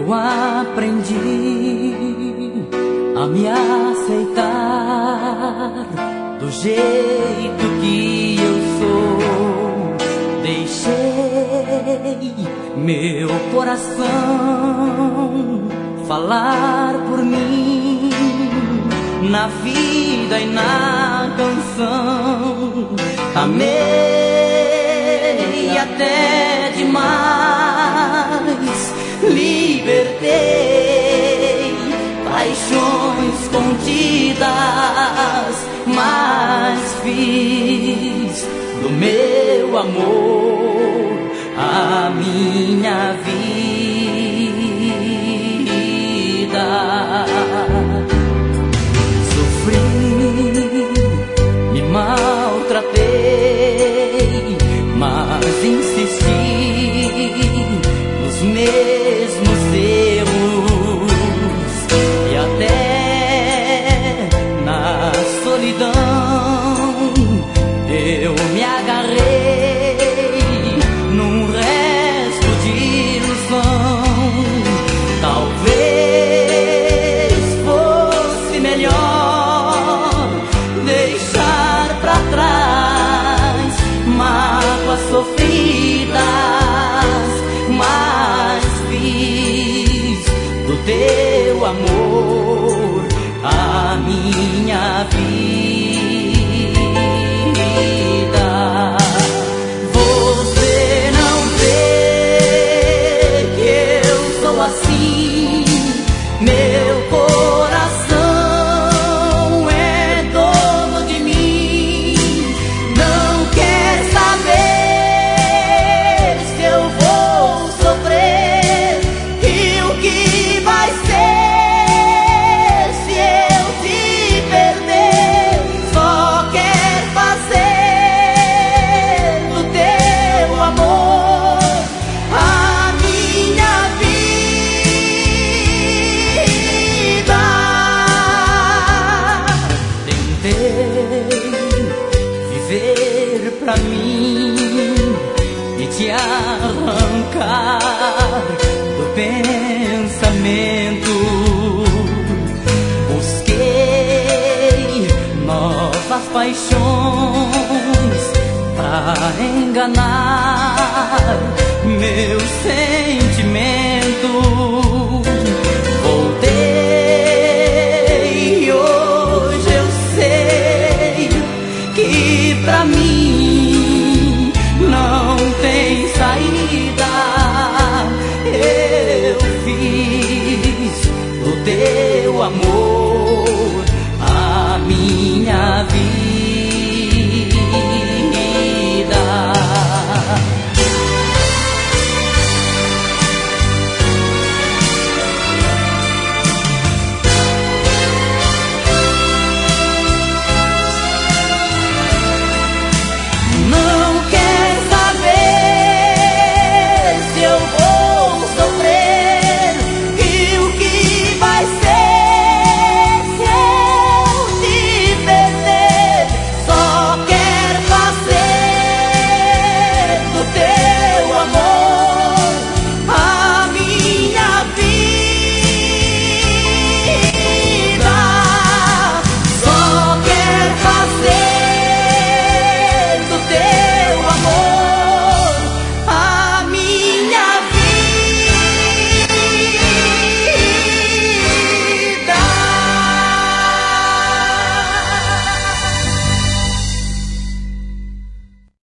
eu aprendi a me aceitar do jeito que eu sou. Deixei meu coração falar por mim, na vida e na canção. Amei até demais, libertei paixões contidas, mas fiz do meu amor a minha vida. Sofri, me maltratei, mas insisti nos mesmos erros, e até na solidão eu me agarrei num resto de ilusão. Talvez fosse melhor deixar pra trás mágoas sofridas, mas fiz do teu amor a minha vida. Você não vê que eu sou assim, meu coração é dono de mim. Não quer saber se eu vou sofrer e o que vai ser se eu te perder. Só quer fazer do teu amor a minha vida. Tentei viver pra mim e te arrancar do pensamento. Busquei novas paixões pra enganar meus sentimentos. Voltei e hoje eu sei que pra mim